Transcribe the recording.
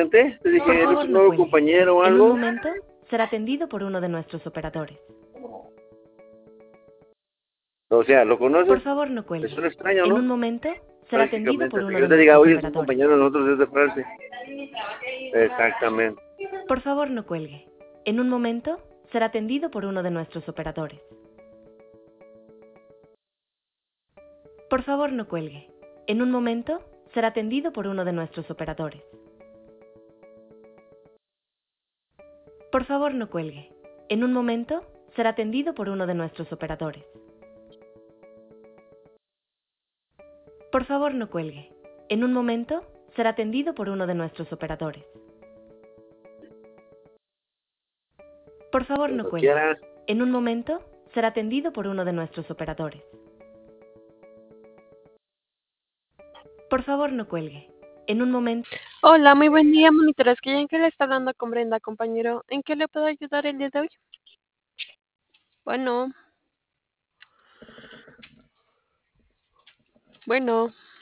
Te Por dije, ¿eres favor, un no nuevo cuelgue. compañero o En un algo? momento será atendido por uno de nuestros operadores. O sea, ¿lo Por conoces? favor, no ¿Te cuelgue. suena extraño, En un no? momento será atendido Prácticamente, por hasta que uno yo de te diga, nuestros oye, es un operadores. compañero de nosotros de esa frase. Exactamente. Por favor, no cuelgue. En un momento será atendido por uno de nuestros operadores. Por favor, no cuelgue. En un momento será atendido por uno de nuestros operadores. Por favor, no cuelgue. En un momento será atendido por uno de nuestros operadores. Por favor, no cuelgue. En un momento será atendido por uno de nuestros operadores. Por favor, no Cuando cuelgue. quieras. En un momento será atendido por uno de nuestros operadores. Por favor, no cuelgue. En un momento. Hola, muy buen día, monitores. ¿En qué le está hablando con Brenda, compañero? ¿En qué le puedo ayudar el día de hoy? Bueno.